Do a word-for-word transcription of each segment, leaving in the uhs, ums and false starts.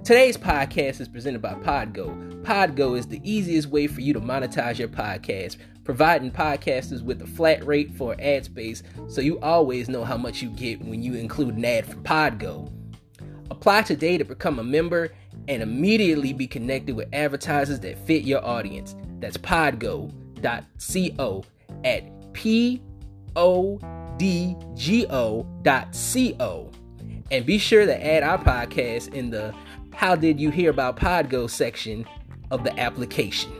Today's podcast is presented by Podgo. Podgo is the easiest way for you to monetize your podcast, providing podcasters with a flat rate for ad space so you always know how much you get when you include an ad from Podgo. Apply today to become a member and immediately be connected with advertisers that fit your audience. That's podgo dot co at P O D G O dot C O. And be sure to add our podcast in the How Did You Hear About Podgo section of the application.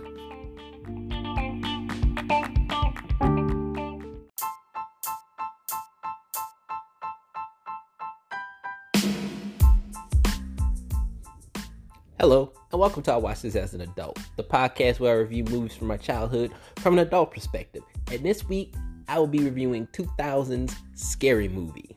Hello, and welcome to I Watch This As an Adult, the podcast where I review movies from my childhood from an adult perspective. And this week, I will be reviewing two thousands Scary Movie.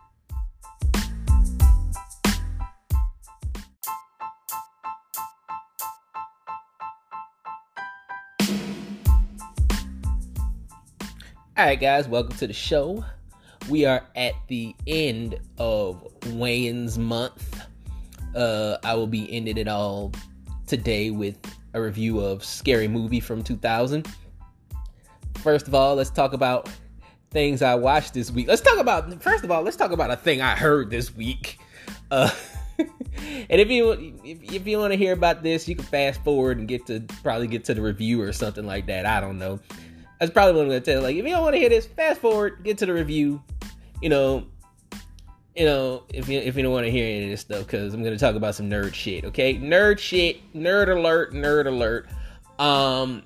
Alright guys, welcome to the show. We are at the end of Wayans month. Uh, I will be ending it all today with a review of Scary Movie from two thousand. First of all, let's talk about things I watched this week. Let's talk about, first of all, let's talk about a thing I heard this week. Uh, and if you if, if you want to hear about this, you can fast forward and get to probably get to the review or something like that. I don't know. That's probably what I'm going to tell. Like, if you don't want to hear this, fast forward, get to the review. You know, you know, if you if you don't want to hear any of this stuff, because I'm going to talk about some nerd shit. Okay, nerd shit, nerd alert, nerd alert. Um,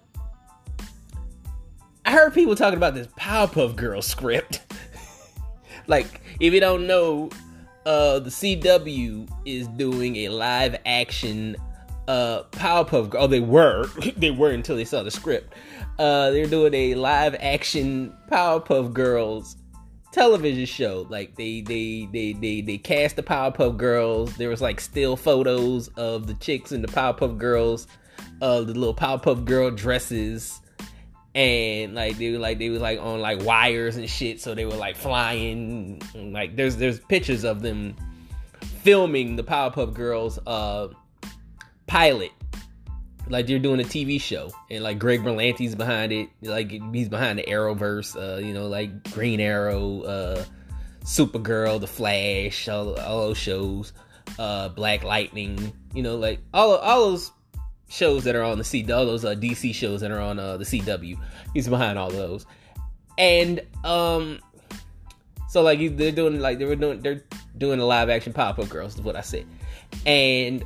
I heard people talking about this Powerpuff Girls script. Like, if you don't know, uh, the C W is doing a live action uh Powerpuff Girls. Oh, they were, they were until they saw the script. Uh, they're doing a live action Powerpuff Girls television show. Like they, they, they, they, they cast the Powerpuff Girls. There was like still photos of the chicks in the Powerpuff Girls, of the little Powerpuff Girl dresses, and like they were like they were like on like wires and shit. So they were like flying. And, like there's there's pictures of them filming the Powerpuff Girls uh pilot. Like they're doing a T V show, and like Greg Berlanti's behind it. Like he's behind the Arrowverse, uh, you know, like Green Arrow, uh, Supergirl, The Flash, all, all those shows, uh, Black Lightning, you know, like all all those shows that are on the C, all those uh, D C shows that are on uh, the C W. He's behind all those, and um, so like they're doing like they were doing they're doing a live action Powerpuff Girls is what I said, and.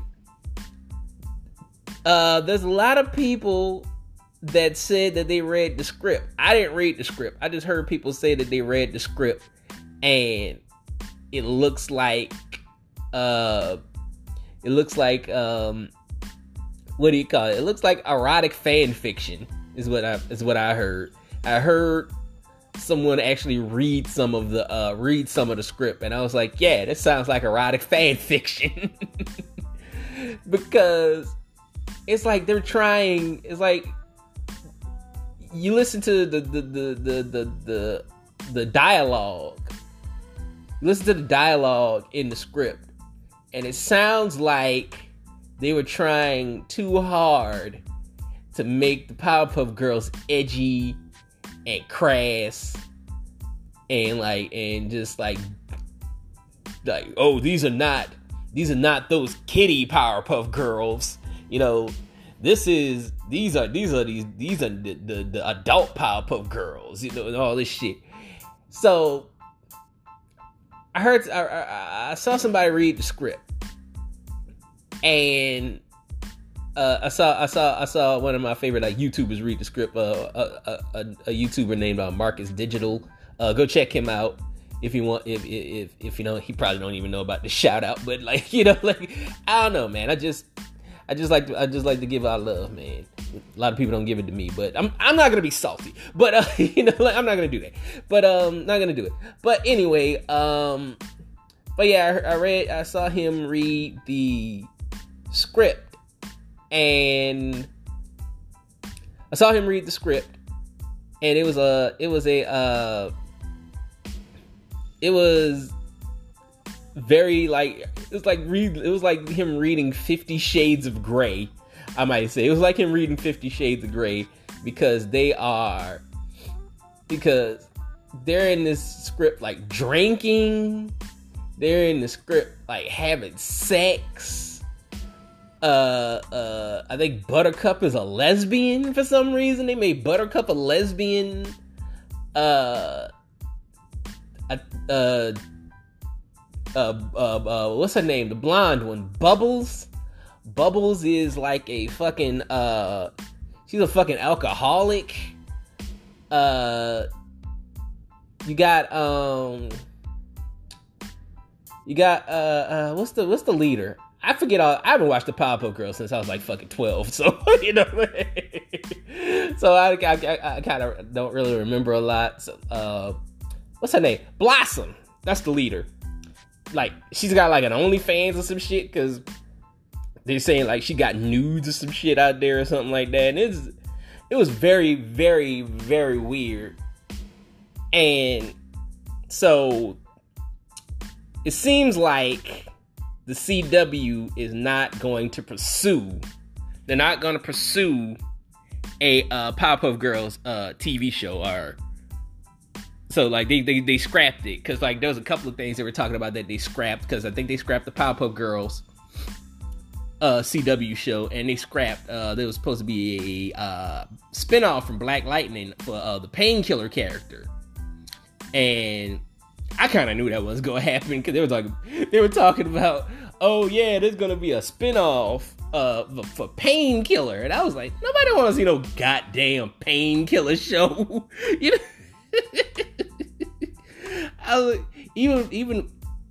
Uh, there's a lot of people that said that they read the script. I didn't read the script. I just heard people say that they read the script, and it looks like, uh, it looks like, um, what do you call it? It looks like erotic fan fiction is what I is what I heard. I heard someone actually read some of the uh read some of the script, and I was like, yeah, that sounds like erotic fan fiction because. It's like they're trying. It's like you listen to the the the the the the, the dialogue. You listen to the dialogue in the script, and it sounds like they were trying too hard to make the Powerpuff Girls edgy and crass, and like and just like like oh these are not these are not those kitty Powerpuff Girls. You know, this is these are these are these these are the, the, the adult Powerpuff Girls, you know, and all this shit. So I heard I, I, I saw somebody read the script, and uh, I saw I saw I saw one of my favorite like YouTubers read the script. Uh, a, a, a YouTuber named uh, Marcus Digital. Uh, go check him out if you want. If if if you know, he probably don't even know about the shout out, but like you know, like I don't know, man. I just. I just like to, I just like to give out love, man. A lot of people don't give it to me, but I'm I'm not gonna be salty. But uh, you know, like, I'm not gonna do that. But um, not gonna do it. But anyway, um, but yeah, I, I read, I saw him read the script, and I saw him read the script, and it was a, it was a, uh, it was very like it was like read it was like him reading Fifty Shades of Grey, I might say. It was like him reading Fifty Shades of Grey because they are because they're in this script like drinking, they're in the script like having sex. Uh uh I think Buttercup is a lesbian for some reason. They made Buttercup a lesbian. Uh uh uh Uh, uh, uh, what's her name? The blonde one, Bubbles. Bubbles is like a fucking, uh, she's a fucking alcoholic. Uh, you got, um, you got, uh, uh, what's the, what's the leader? I forget all, I haven't watched the Powerpuff Girls since I was like fucking twelve, so, you know, so I, I, I, I kind of don't really remember a lot. So, uh, what's her name? Blossom. That's the leader. Like, she's got like an OnlyFans or some shit, because they're saying like she got nudes or some shit out there or something like that. And it's, it was very, very, very weird. And so it seems like the C W is not going to pursue, they're not going to pursue a uh, Powerpuff Girls uh, T V show or So, like, they, they, they scrapped it. Because, like, there was a couple of things they were talking about that they scrapped. Because I think they scrapped the Powerpuff Girls uh, C W show. And they scrapped, uh, there was supposed to be a uh, spinoff from Black Lightning for uh, the Painkiller character. And I kind of knew that was going to happen. Because they were, like, they were talking about, oh, yeah, there's going to be a spinoff uh, for Painkiller. And I was like, nobody wants to see no goddamn Painkiller show. You know? I was, even even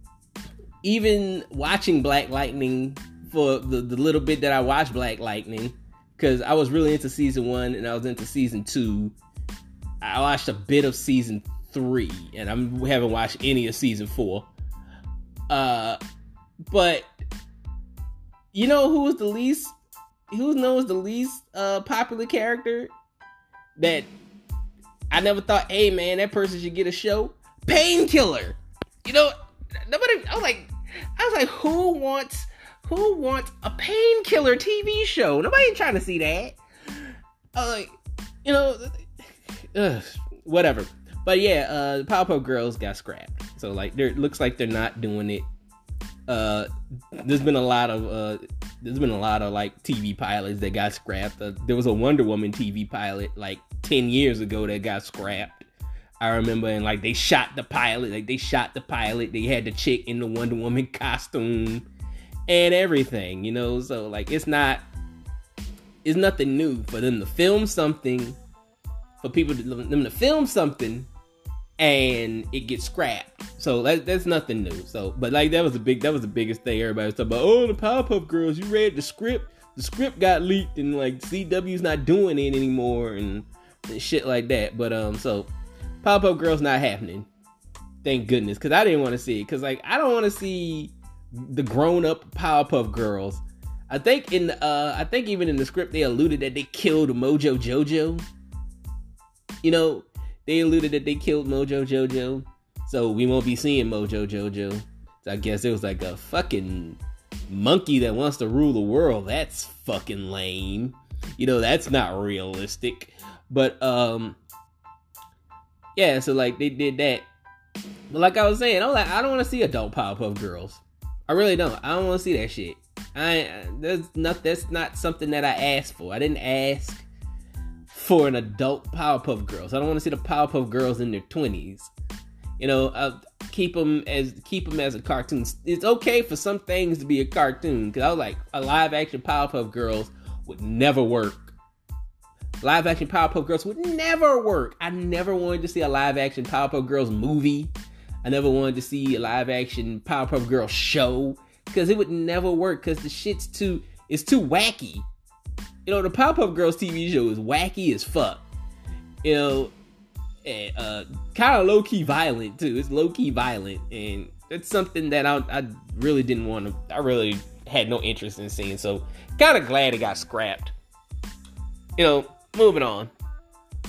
even watching Black Lightning for the, the little bit that I watched Black Lightning, because I was really into season one and I was into season two. I watched a bit of season three and I haven't watched any of season four. Uh, but you know who was the least? Who knows the least uh, popular character that I never thought, hey man, that person should get a show? Painkiller. You know, nobody. I was like, I was like, who wants, who wants a Painkiller T V show? Nobody ain't trying to see that. I was like, you know, ugh, whatever. But yeah, uh, the Powerpuff Girls got scrapped. So like, there it looks like they're not doing it. Uh, there's been a lot of, uh, there's been a lot of like T V pilots that got scrapped. Uh, there was a Wonder Woman T V pilot like ten years ago that got scrapped. I remember, and like they shot the pilot, like they shot the pilot. They had the chick in the Wonder Woman costume and everything, you know. So like, it's not, it's nothing new for them to film something, for people to them to film something, and it gets scrapped. So that, that's nothing new. So, but like that was a big, that was the biggest thing. Everybody was talking about. Oh, the Powerpuff Girls, you read the script? The script got leaked, and like C W's not doing it anymore, and, and shit like that. But um, so. Powerpuff Girls not happening. Thank goodness. Because I didn't want to see it. Because, like, I don't want to see the grown-up Powerpuff Girls. I think in uh, I think even in the script they alluded that they killed Mojo Jojo. You know, they alluded that they killed Mojo Jojo. So we won't be seeing Mojo Jojo. So I guess it was like a fucking monkey that wants to rule the world. That's fucking lame. You know, that's not realistic. But, um... yeah, so like they did that. But like I was saying, I'm like, I don't want to see adult Powerpuff Girls. I really don't. I don't want to see that shit. I that's not that's not something that I asked for. I didn't ask for an adult Powerpuff Girls. I don't want to see the Powerpuff Girls in their twenties. You know, I'll keep them as keep them as a cartoon. It's okay for some things to be a cartoon, because I was like, a live action Powerpuff Girls would never work. Live action Powerpuff Girls would never work. I never wanted to see a live action Powerpuff Girls movie. I never wanted to see a live action Powerpuff Girls show, because it would never work, because the shit's too, it's too wacky. You know, the Powerpuff Girls T V show is wacky as fuck. You know, and, uh, kind of low-key violent too. It's low-key violent, and that's something that I, I really didn't want to, I really had no interest in seeing, so kind of glad it got scrapped. You know, moving on.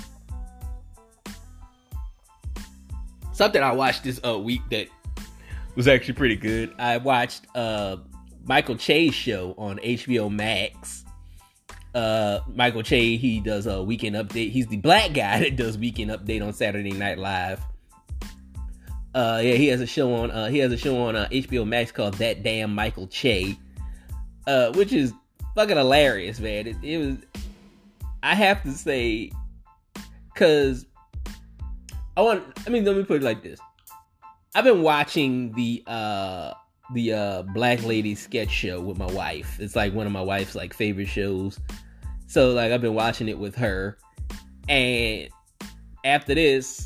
Something I watched this uh, week that was actually pretty good. I watched uh, Michael Che's show on H B O Max. Uh, Michael Che, he does a Weekend Update. He's the black guy that does Weekend Update on Saturday Night Live. Uh, yeah, he has a show on. Uh, he has a show on uh, H B O Max called That Damn Michael Che, uh, which is fucking hilarious, man. It, it was. I have to say, cause I want. I mean, let me put it like this. I've been watching the uh the uh Black Lady sketch show with my wife. It's like one of my wife's like favorite shows. So like I've been watching it with her, and after this,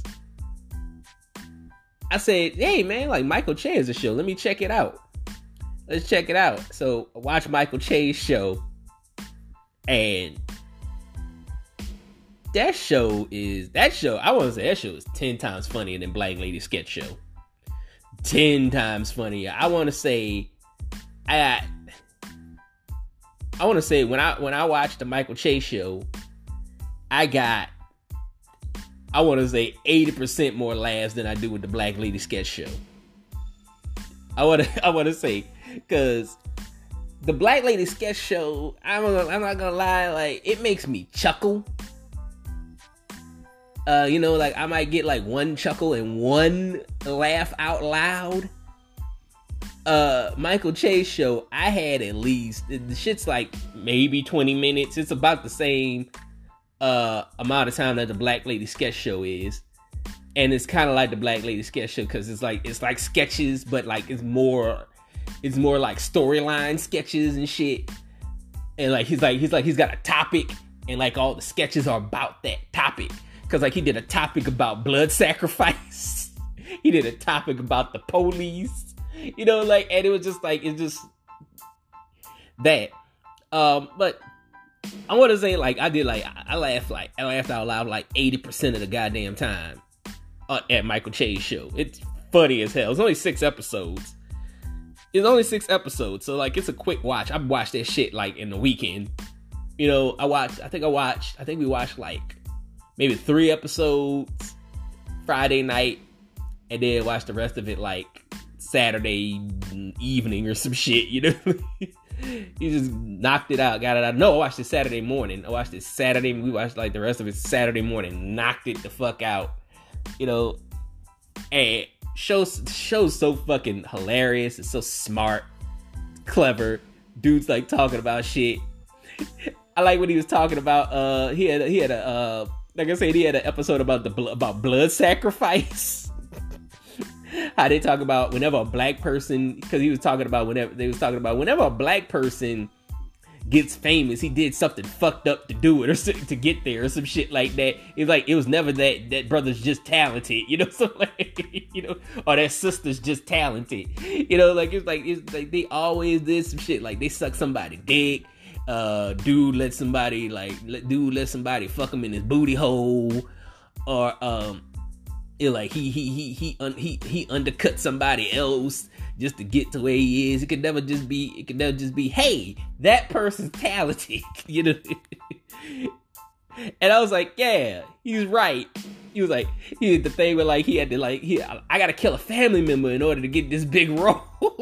I said, "Hey man, like Michael Che is a show. Let me check it out. Let's check it out." So I watched Michael Che's show, and that show is that show. I want to say that show is ten times funnier than Black Lady sketch show. Ten times funnier. I want to say, I. I want to say when I when I watched the Michael Che show, I got, I want to say eighty percent more laughs than I do with the Black Lady sketch show. I want to I want to say, because the Black Lady sketch show, I'm gonna, I'm not gonna lie, like it makes me chuckle. Uh, you know, like I might get like one chuckle and one laugh out loud. Uh, Michael Che's show, I had at least, the shit's like maybe twenty minutes. It's about the same uh, amount of time that the Black Lady sketch show is. And it's kind of like the Black Lady sketch show because it's like, it's like sketches, but like it's more, it's more like storyline sketches and shit. And like, he's like, he's like, he's got a topic and like all the sketches are about that topic. Cause like he did a topic about blood sacrifice. He did a topic about the police. You know, like, and it was just like, it's just that. Um, but I want to say, like, I did, like, I laughed, like, I laughed out loud, like, eighty percent of the goddamn time uh, at Michael Che's show. It's funny as hell. It's only six episodes. It's only six episodes, so, like, it's a quick watch. I watched that shit, like, in the weekend. You know, I watched, I think I watched, I think we watched, like, maybe three episodes Friday night, and then watched the rest of it, like, Saturday evening or some shit, you know? He just knocked it out, got it out. No, I watched it Saturday morning. I watched it Saturday. We watched like the rest of it Saturday morning. Knocked it the fuck out, you know? And shows shows so fucking hilarious. It's so smart, clever. Dude's like talking about shit. I like when he was talking about. Uh, he had he had a uh, like I said, he had an episode about the about blood sacrifice. How they talk about whenever a black person, because he was talking about whenever they was talking about whenever a black person gets famous, he did something fucked up to do it or to get there or some shit like that. It's like it was never that that brother's just talented, you know, so like, you know, or that sister's just talented, you know, like it's like it's like they always did some shit like they suck somebody dick, uh, dude let somebody like let, dude let somebody fuck him in his booty hole, or um. It like he he he he un, he he undercut somebody else just to get to where he is. It could never just be. It could never just be. Hey, that person's talented, you know. And I was like, yeah, he's right. He was like, he did the thing where like he had to like he I gotta kill a family member in order to get this big role.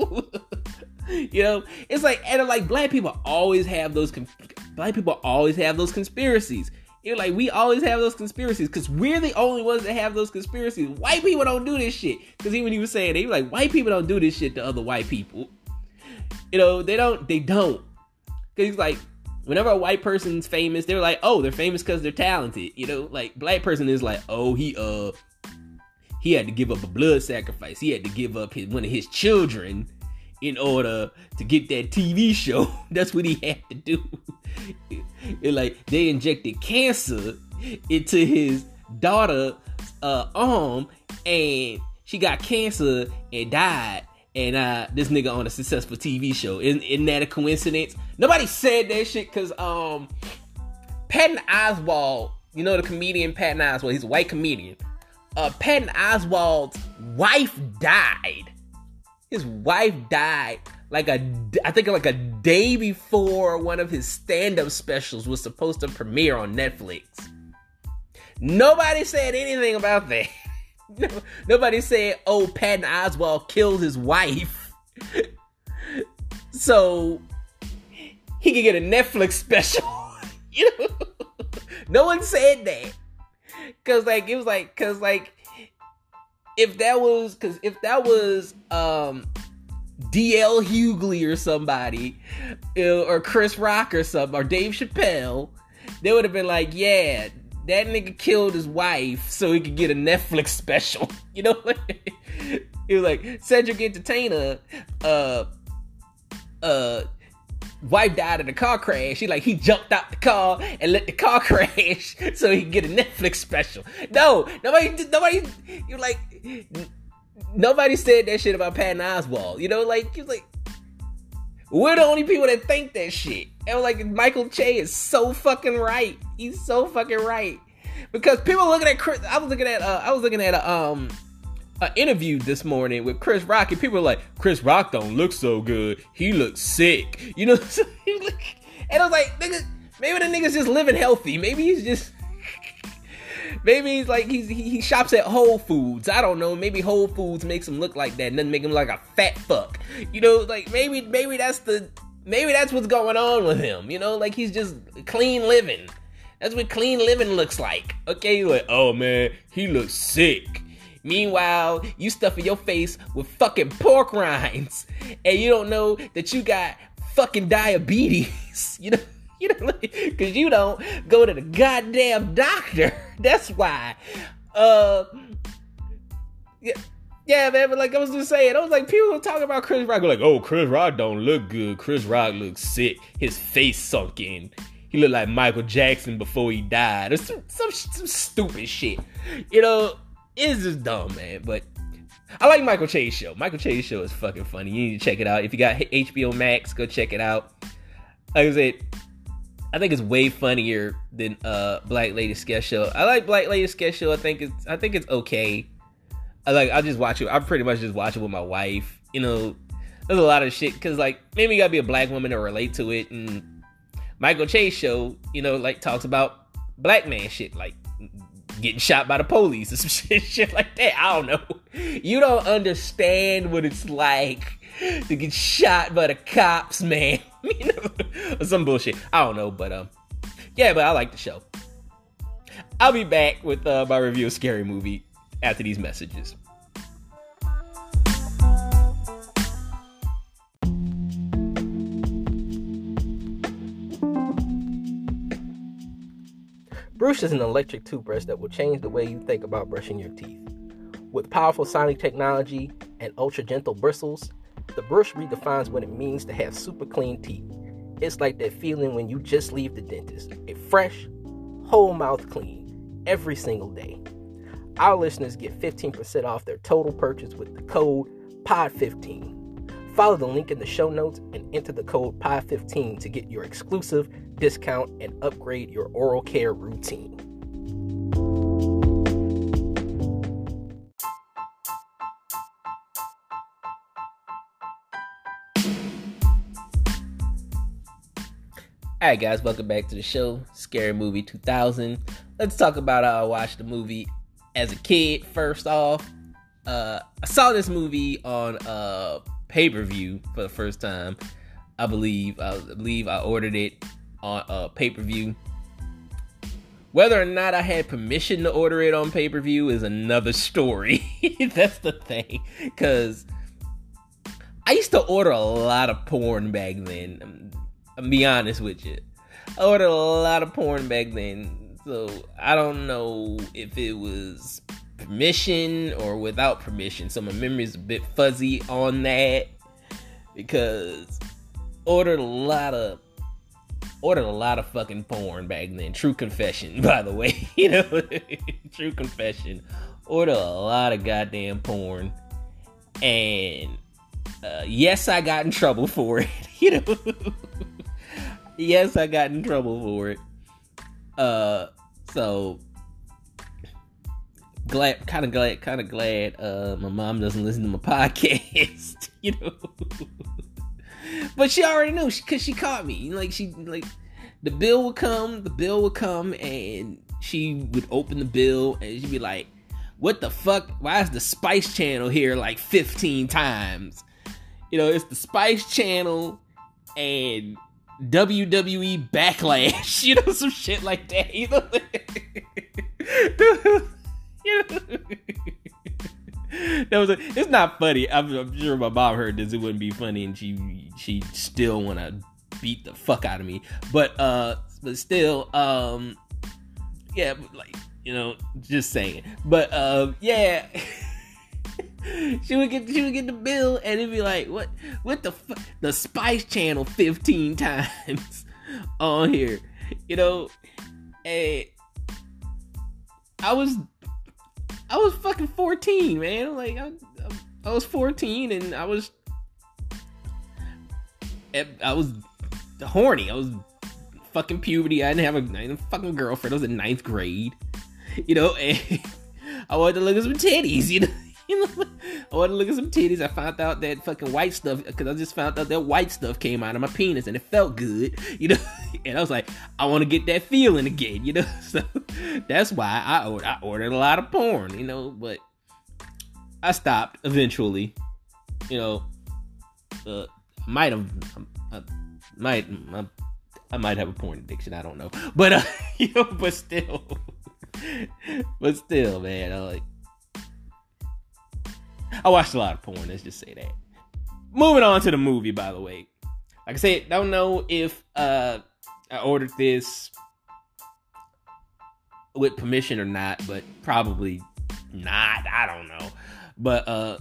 You know, it's like and like black people always have those black people always have those conspiracies. You're like, we always have those conspiracies because we're the only ones that have those conspiracies. White people don't do this shit. Because even he was saying, they were like, white people don't do this shit to other white people. You know, they don't, they don't. Because he's like, whenever a white person's famous, they're like, oh, they're famous because they're talented. You know, like, black person is like, oh, he, uh, he had to give up a blood sacrifice. He had to give up his, one of his children in order to get that T V show. That's what he had to do. It, like they injected cancer into his daughter's uh, arm, and she got cancer and died. And uh, this nigga on a successful T V show. Isn't, isn't that a coincidence? Nobody said that shit because um, Patton Oswalt, you know the comedian Patton Oswalt, he's a white comedian. Uh, Patton Oswalt's wife died. His wife died like a, I think like a day before one of his stand-up specials was supposed to premiere on Netflix. Nobody said anything about that. No, nobody said, oh, Patton Oswalt killed his wife. So he could get a Netflix special. You know? No one said that. Cause like, it was like, cause like, if that was, cause if that was, um, D L Hughley or somebody, or Chris Rock or something, or Dave Chappelle, they would have been like, yeah, that nigga killed his wife so he could get a Netflix special. You know? It was like, Cedric Entertainer, uh, uh, wife died in a car crash. He like, he jumped out the car and let the car crash so he could get a Netflix special. No, nobody, nobody, you're like, nobody said that shit about Patton Oswalt. You know, like, you're like, we're the only people that think that shit. And like, Michael Che is so fucking right. He's so fucking right. Because people looking at Chris, I was looking at, uh, I was looking at a, um, an interview this morning with Chris Rock, and people were like, Chris Rock don't look so good. He looks sick. You know, and I was like, nigga, maybe the nigga's just living healthy. Maybe he's just, maybe he's like, he's, he, he shops at Whole Foods. I don't know. Maybe Whole Foods makes him look like that and doesn't make him like a fat fuck. You know, like maybe, maybe that's the, maybe that's what's going on with him. You know, like he's just clean living. That's what clean living looks like. Okay, you're like, oh man, he looks sick. Meanwhile, you stuffing your face with fucking pork rinds, and you don't know that you got fucking diabetes. You know, you know, because you don't go to the goddamn doctor. That's why. Uh, yeah, yeah, man. But like I was just saying, I was like, people were talking about Chris Rock, like, oh, Chris Rock don't look good. Chris Rock looks sick. His face sunk in. He looked like Michael Jackson before he died, or some some, some stupid shit. You know. It's just dumb, man, but I like Michael Che's show. Michael Che's show is fucking funny. You need to check it out. If you got H B O Max, go check it out. Like I said, I think it's way funnier than uh, Black Lady Sketch Show. I like Black Lady Sketch Show. I think it's I think it's okay. I like I just watch it. I pretty much just watch it with my wife. You know, there's a lot of shit because like maybe you gotta be a black woman to relate to it. And Michael Che's show, you know, like talks about black man shit, like getting shot by the police or some shit, shit like that. I don't know. You don't understand what it's like to get shot by the cops, man. You know, or some bullshit. I don't know, but um, yeah, but I like the show. I'll be back with uh, my review of Scary Movie after these messages. Brush is an electric toothbrush that will change the way you think about brushing your teeth. With powerful sonic technology and ultra gentle bristles, the Brush redefines what it means to have super clean teeth. It's like that feeling when you just leave the dentist, a fresh, whole mouth clean, every single day. Our listeners get fifteen percent off their total purchase with the code P O D fifteen. Follow the link in the show notes and enter the code P O D fifteen to get your exclusive discount and upgrade your oral care routine. Alright guys, welcome back to the show, Scary Movie two thousand. Let's talk about how I watched the movie as a kid. First off, uh, I saw this movie on uh, pay-per-view for the first time. I believe, I believe I ordered it on uh, pay-per-view. Whether or not I had permission to order it on pay-per-view is another story. That's the thing. Because I used to order a lot of porn back then. I'm, I'm be honest with you. I ordered a lot of porn back then. So I don't know if it was permission or without permission. So my memory's a bit fuzzy on that. Because ordered a lot of ordered a lot of fucking porn back then. True confession, by the way. You know, true confession. Ordered a lot of goddamn porn. And uh, yes, I got in trouble for it. You know, yes, I got in trouble for it. Uh, so glad, kind of glad, kind of glad. Uh, my mom doesn't listen to my podcast. You know. But she already knew, because she caught me. Like, she, like, the bill would come, the bill would come, and she would open the bill, and she'd be like, what the fuck? Why is the Spice Channel here like fifteen times? You know, it's the Spice Channel and W W E Backlash, you know, some shit like that, you know. You know? That was a, it's not funny. I'm, I'm sure my mom heard this, it wouldn't be funny, and she she still want to beat the fuck out of me. But uh, but still, um, yeah, like, you know, just saying. But um, yeah. She would get she would get the bill and it'd be like, what what the fuck? The Spice Channel fifteen times on here, you know. And I was I was fucking fourteen, man. Like I, I was fourteen and I was I was horny. I was fucking puberty. I didn't have a, I didn't have a fucking girlfriend. I was in ninth grade, you know. And I wanted to look at some titties, you know. You know, I wanted to look at some titties. I found out that fucking white stuff, because I just found out that white stuff came out of my penis and it felt good, you know. And I was like, I want to get that feeling again, you know. So that's why I ordered, I ordered a lot of porn, you know. But I stopped eventually, you know. Uh, I might have, I might, I, I might have a porn addiction. I don't know, but uh, you know, but still, but still, man, I like. I watched a lot of porn, let's just say that. Moving on to the movie, by the way. Like I said, don't know if uh, I ordered this with permission or not, but probably not. I don't know. But uh,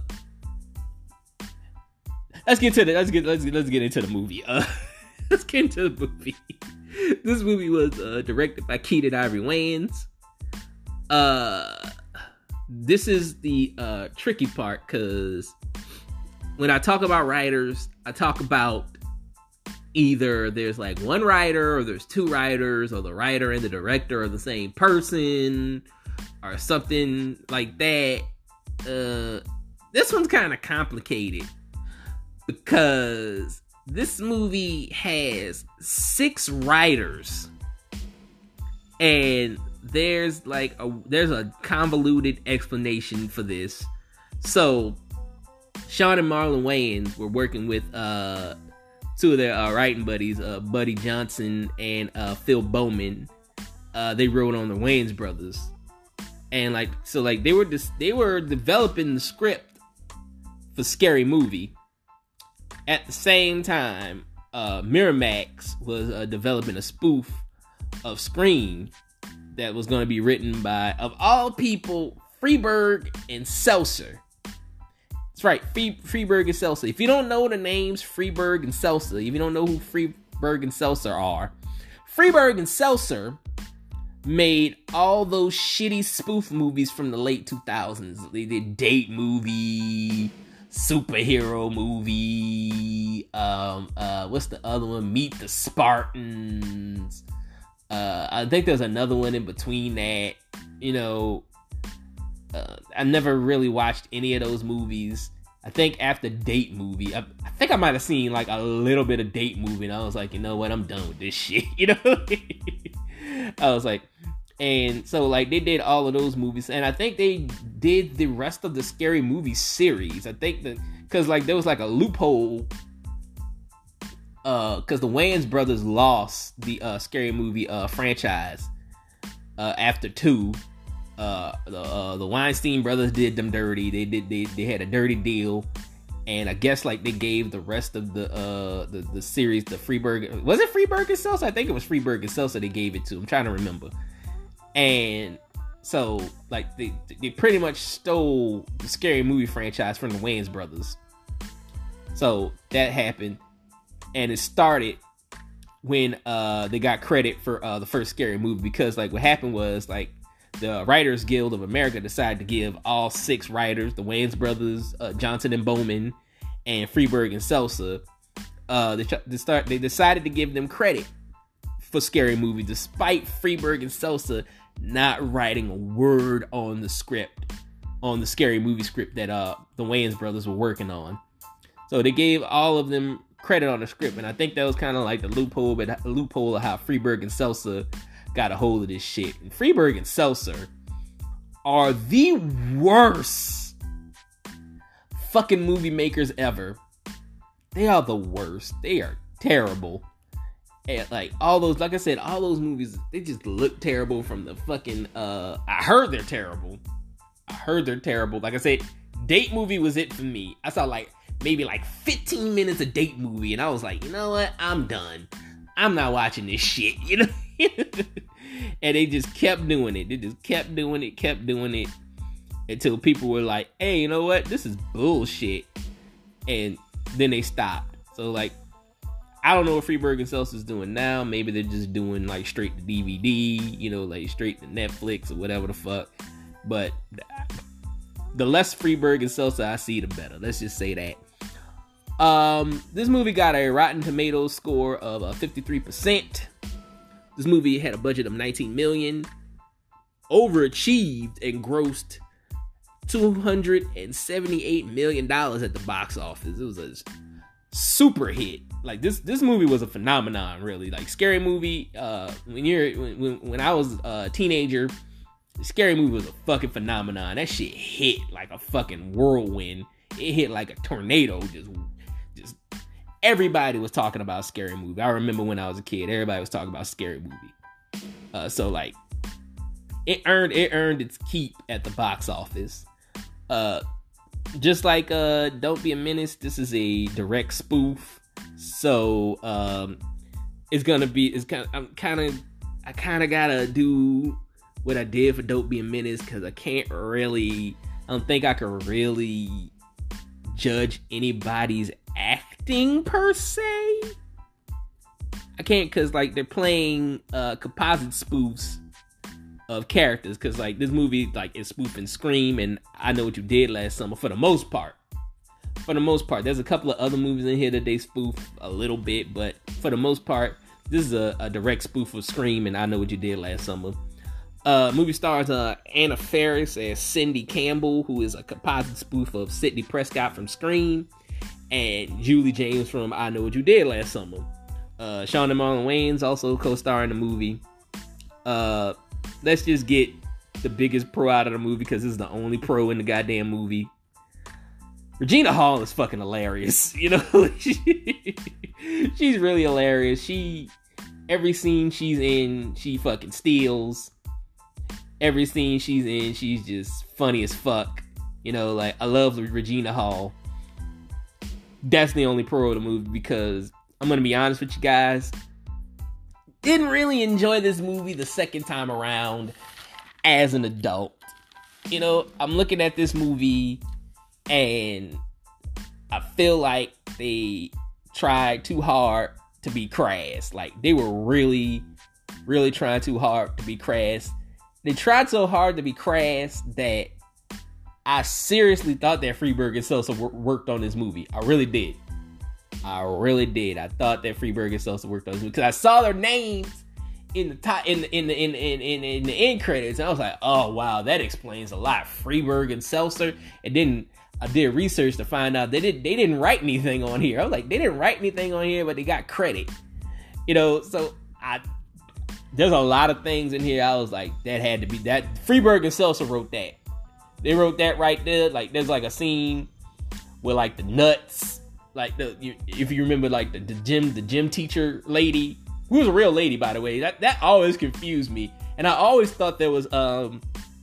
let's get to the let's get let's get, let's get into the movie. Uh, let's get into the movie. This movie was uh, directed by Keenen Ivory Wayans. Uh This is the uh, tricky part, because when I talk about writers, I talk about either there's like one writer or there's two writers, or the writer and the director are the same person or something like that. Uh, this one's kind of complicated because this movie has six writers, and there's like a there's a convoluted explanation for this. So Sean and Marlon Wayans were working with uh two of their uh, writing buddies, uh, Buddy Johnson and uh, Phil Bowman. Uh, they wrote on the Wayans brothers, and like so like they were just they were developing the script for Scary Movie. At the same time, uh, Miramax was uh, developing a spoof of Scream that was going to be written by, of all people, Freeberg and Seltzer. That's right, Free, Freeberg and Seltzer. If you don't know the names Freeberg and Seltzer, if you don't know who Freeberg and Seltzer are, Freeberg and Seltzer made all those shitty spoof movies from the late two thousands. They did Date Movie, Superhero Movie, um, uh, what's the other one? Meet the Spartans. Uh, I think there's another one in between that, you know. uh, I never really watched any of those movies. I think after Date Movie, I, I think I might have seen like a little bit of Date Movie, and I was like, you know what, I'm done with this shit, you know. I was like, and so like they did all of those movies, and I think they did the rest of the Scary Movie series. I think that because like there was like a loophole. Uh, because the Wayans brothers lost the uh, Scary Movie uh, franchise uh, after two. Uh, the uh, the Weinstein brothers did them dirty. They did they they had a dirty deal, and I guess like they gave the rest of the uh the, the series to Freeberg. Was it Freeberg and Seltzer? I think it was Freeberg and Seltzer they gave it to. I'm trying to remember. And so like they they pretty much stole the Scary Movie franchise from the Wayans brothers. So that happened. And it started when uh, they got credit for uh, the first Scary Movie, because like what happened was like the Writers Guild of America decided to give all six writers, the Wayans brothers, uh, Johnson and Bowman, and Freeberg and Seltzer, uh, they, they start they decided to give them credit for Scary Movie, despite Freeberg and Seltzer not writing a word on the script, on the Scary Movie script that uh, the Wayans brothers were working on. So they gave all of them credit on the script, and I think that was kind of like the loophole, but the loophole of how Freeberg and Seltzer got a hold of this shit. And Freeberg and Seltzer are the worst fucking movie makers ever. They are the worst. They are terrible. And like all those, like I said, all those movies, they just look terrible from the fucking, uh, I heard they're terrible. I heard they're terrible. Like I said, Date movie was it for me. I saw like maybe like fifteen minutes of Date movie and I was like, you know what? I'm done. I'm not watching this shit, you know? And they just kept doing it. They just kept doing it, kept doing it until people were like, hey, you know what? This is bullshit. And then they stopped. So like, I don't know what Freeburg and Seltzer is doing now. Maybe they're just doing like straight to D V D, you know, like straight to Netflix or whatever the fuck. But the less Freeburg and Seltzer I see, the better. Let's just say that. Um, this movie got a Rotten Tomatoes score of uh, fifty-three percent. This movie had a budget of nineteen million dollars, overachieved and grossed two hundred seventy-eight million dollars at the box office. It was a super hit. Like this, this movie was a phenomenon, really. Like Scary Movie. Uh, when you're when when I was a teenager, Scary Movie was a fucking phenomenon. That shit hit like a fucking whirlwind. It hit like a tornado. Just, just everybody was talking about Scary Movie. I remember when I was a kid, everybody was talking about Scary Movie. Uh, so like, it earned it earned its keep at the box office. Uh, just like uh, Don't Be a Menace, this is a direct spoof. So um, it's gonna be. It's kind. I'm kind of. I kind of gotta do what I did for Don't Be a Menace because I can't really. I don't think I can really judge anybody's acting per se. I can't because like they're playing uh, composite spoofs of characters because like this movie like is spoofing Scream and I Know What You Did Last Summer for the most part. For the most part, there's a couple of other movies in here that they spoof a little bit, but for the most part, this is a, a direct spoof of Scream and I Know What You Did Last Summer. Uh, movie stars uh, Anna Faris as Cindy Campbell, who is a composite spoof of Sidney Prescott from Scream, and Julie James from I Know What You Did Last Summer. Uh, Sean and Marlon Wayans also co-star in the movie. Uh, let's just get the biggest pro out of the movie because this is the only pro in the goddamn movie. Regina Hall is fucking hilarious, you know. she, she's really hilarious. She, every scene she's in, she fucking steals. Every scene she's in, she's just funny as fuck. You know, like I love Regina Hall. That's the only pro of the movie because I'm gonna be honest with you guys. Didn't really enjoy this movie the second time around as an adult. You know, I'm looking at this movie. And I feel like they tried too hard to be crass. Like, they were really, really trying too hard to be crass. They tried so hard to be crass that I seriously thought that Freeburg and Seltzer worked on this movie. I really did. I really did. I thought that Freeburg and Seltzer worked on this movie. Because I saw their names in the top, in the, in the, in, in, in, in the end credits. And I was like, oh, wow, that explains a lot. Freeburg and Seltzer. And then I did research to find out they did they didn't write anything on here. I was like, they didn't write anything on here, but they got credit. You know, so I there's a lot of things in here. I was like, that had to be that. Freeburg and Seltzer wrote that. They wrote that right there. Like, there's like a scene where like the nuts, like the you, if you remember like the, the gym the gym teacher lady, who was a real lady by the way. That that always confused me, and I always thought there was um,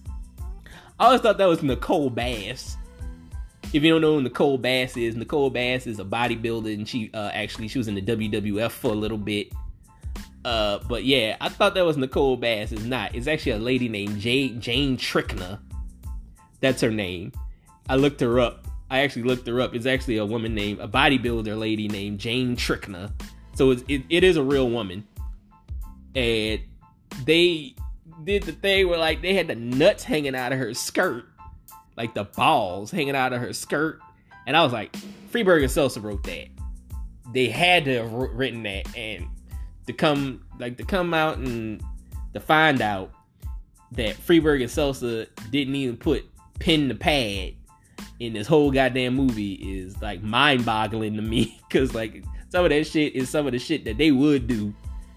I always thought that was Nicole Bass. If you don't know who Nicole Bass is, Nicole Bass is a bodybuilder, and she uh, actually she was in the W W F for a little bit. Uh, but yeah, I thought that was Nicole Bass. It's not. It's actually a lady named Jane, Jane Trickner. That's her name. I looked her up. I actually looked her up. It's actually a woman named, a bodybuilder lady named Jane Trickner. So it's, it, it is a real woman. And they did the thing where like they had the nuts hanging out of her skirt. Like the balls hanging out of her skirt. And I was like, Freeburg and Seltzer wrote that. They had to have written that. And to come, like to come out and to find out that Freeburg and Seltzer didn't even put pen to pad in this whole goddamn movie is like mind boggling to me. Cause like some of that shit is some of the shit that they would do.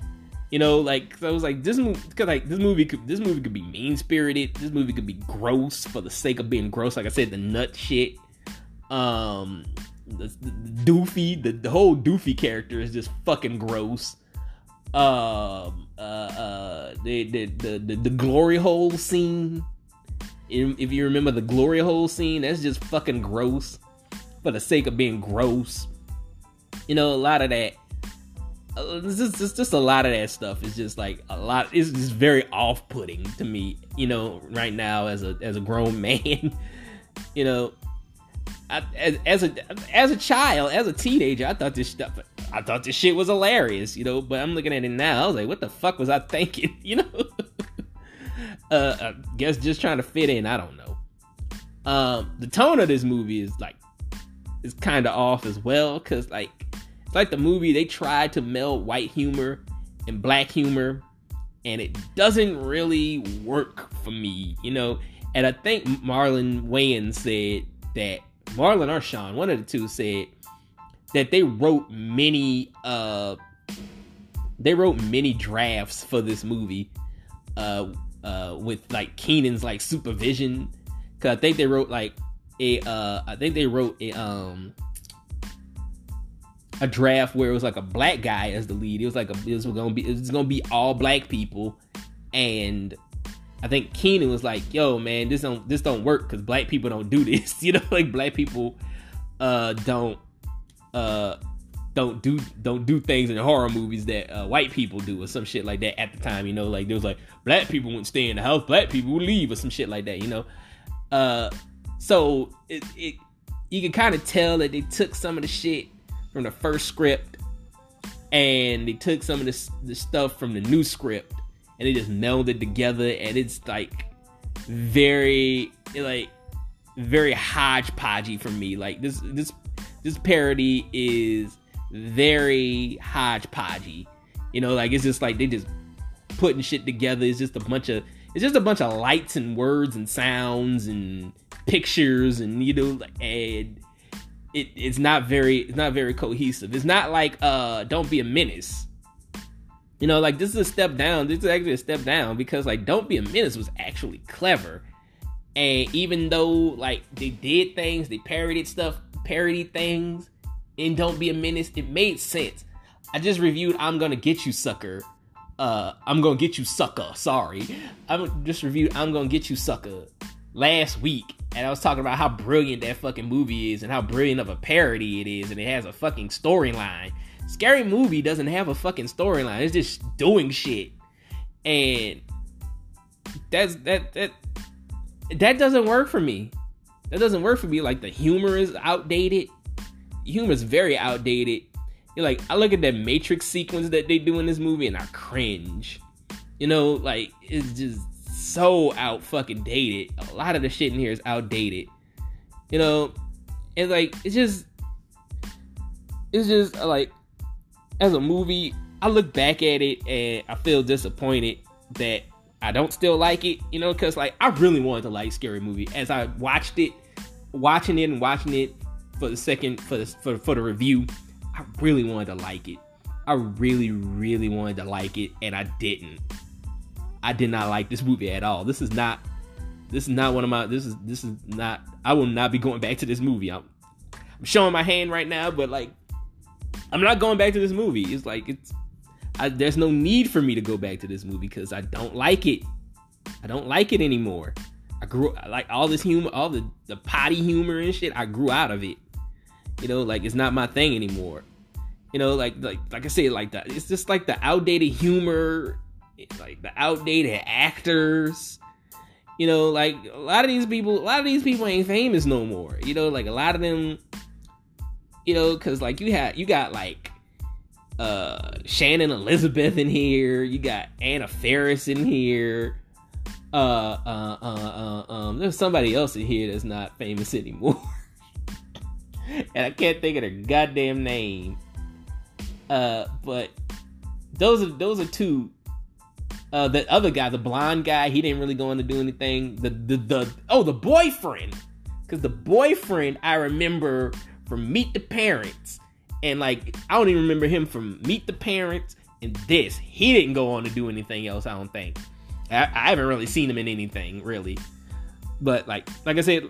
You know, like, so I was like, this movie, cause like this movie could, this movie could be mean spirited. This movie could be gross for the sake of being gross. Like I said, the nut shit, um, the, the doofy, the, the whole doofy character is just fucking gross. Um, uh, uh, the the the the, the glory hole scene. If you remember the glory hole scene, that's just fucking gross for the sake of being gross. You know, a lot of that. Uh, it's just, it's just a lot of that stuff. It's just like a lot. It's just very off-putting to me. You know, right now as a as a grown man. You know, I, as, as a as a child, as a teenager, I thought this stuff. I thought this shit was hilarious. You know, but I'm looking at it now. I was like, what the fuck was I thinking? You know. uh, I guess just trying to fit in. I don't know. Um, the tone of this movie is like is kind of off as well, because like. Like the movie, they tried to meld white humor and black humor, and it doesn't really work for me, you know. And I think Marlon Wayans said that Marlon or Sean, one of the two, said that they wrote many, uh, they wrote many drafts for this movie, uh, uh, with like Keenan's like supervision, because I think they wrote like a, uh, I think they wrote a, um. a draft where it was like a black guy as the lead. It was like a, it was gonna be, it was gonna be all black people, and I think Keenan was like, "Yo, man, this don't, this don't work because black people don't do this." You know, like black people, uh, don't, uh, don't do, don't do things in horror movies that uh, white people do or some shit like that at the time. You know, like there was like black people wouldn't stay in the house, black people would leave or some shit like that. You know, uh, so it, it you can kind of tell that they took some of the shit from the first script, and they took some of the, the stuff from the new script, and they just melded together, and it's like very, like very hodgepodgey for me. Like this, this, this parody is very hodgepodgey. You know, like it's just like they just putting shit together. It's just a bunch of, it's just a bunch of lights and words and sounds and pictures, and you know, and. It, it's not very it's not very cohesive. It's not like uh Don't Be a Menace. You know, like this is a step down. This is actually a step down because like Don't Be a Menace was actually clever. And even though like they did things, they parodied stuff, parodied things in Don't Be a Menace, it made sense. I just reviewed I'm Gonna Get You Sucker. Uh I'm Gonna Get You Sucker, sorry. I just reviewed I'm Gonna Get You Sucker last week, and I was talking about how brilliant that fucking movie is and how brilliant of a parody it is, and it has a fucking storyline. Scary Movie doesn't have a fucking storyline. It's just doing shit. And that's that that that doesn't work for me. That doesn't work for me. Like the humor is outdated. Humor is very outdated. You're like, I look at that Matrix sequence that they do in this movie and I cringe. You know, like it's just so out fucking dated. A lot of the shit in here is outdated, you know, and like it's just it's just like as a movie, I look back at it and I feel disappointed that I don't still like it, you know, because like I really wanted to like Scary Movie as I watched it, watching it and watching it for the second for the for, for the review. I really wanted to like it. I really, really wanted to like it, and I didn't. I did not like this movie at all. This is not, this is not one of my, this is, this is not, I will not be going back to this movie. I'm, I'm showing my hand right now, but like, I'm not going back to this movie. It's like, it's, I, there's no need for me to go back to this movie because I don't like it. I don't like it anymore. I grew, like all this humor, all the, the potty humor and shit, I grew out of it. You know, like it's not my thing anymore. You know, like, like, like I said, like that, it's just like the outdated humor. It's like the outdated actors, you know, like a lot of these people, a lot of these people ain't famous no more. You know, like a lot of them, you know, cause like you had, you got like, uh, Shannon Elizabeth in here. You got Anna Faris in here. Uh, uh, uh, uh, um, there's somebody else in here that's not famous anymore. And I can't think of their goddamn name. Uh, but those are, those are two. Uh, the other guy, the blonde guy, he didn't really go on to do anything. The the the oh, the boyfriend, because the boyfriend I remember from Meet the Parents, and like I don't even remember him from Meet the Parents in this. He didn't go on to do anything else, I don't think. I, I haven't really seen him in anything, really. But like like I said,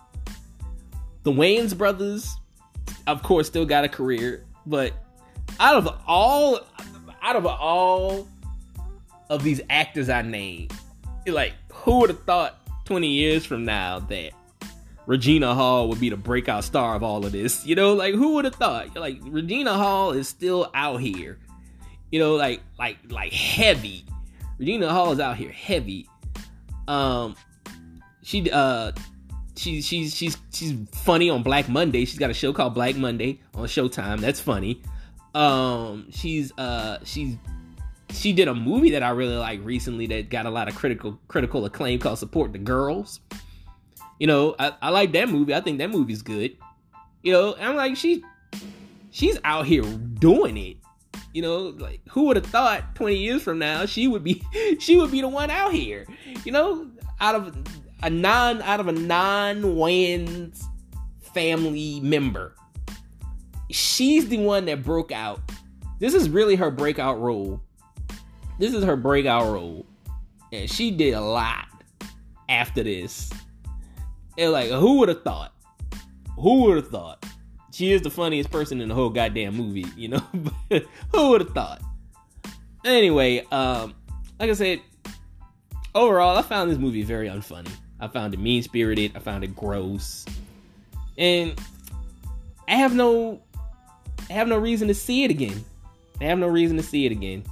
the Wayans brothers, of course, still got a career. But out of all out of all of these actors I named, like, who would have thought twenty years from now that Regina Hall would be the breakout star of all of this? You know, like, who would have thought? Like, Regina Hall is still out here. You know, like, like, like heavy. Regina Hall is out here heavy. Um, she, uh, she, she's, she's, she's funny on Black Monday. She's got a show called Black Monday on Showtime. That's funny. Um, she's, uh, she's, she did a movie that I really like recently that got a lot of critical, critical acclaim called Support the Girls. You know, I, I like that movie. I think that movie's good. You know, I'm like, she, she's out here doing it. You know, like, who would have thought twenty years from now she would be, she would be the one out here. You know, out of a non, out of a non-Wayans family member, she's the one that broke out. This is really her breakout role. This is her breakout role, and she did a lot after this. And like, who would have thought? Who would have thought? She is the funniest person in the whole goddamn movie, you know? Who would have thought? Anyway, um, like I said, overall, I found this movie very unfunny. I found it mean-spirited. I found it gross. And I have no, I have no reason to see it again. I have no reason to see it again.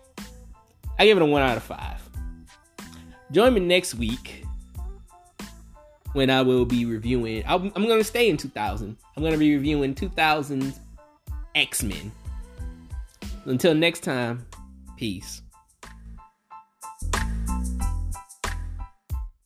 I give it a one out of five. Join me next week when I will be reviewing. I'm, I'm going to stay in two thousand. I'm going to be reviewing two thousand's X-Men. Until next time, peace.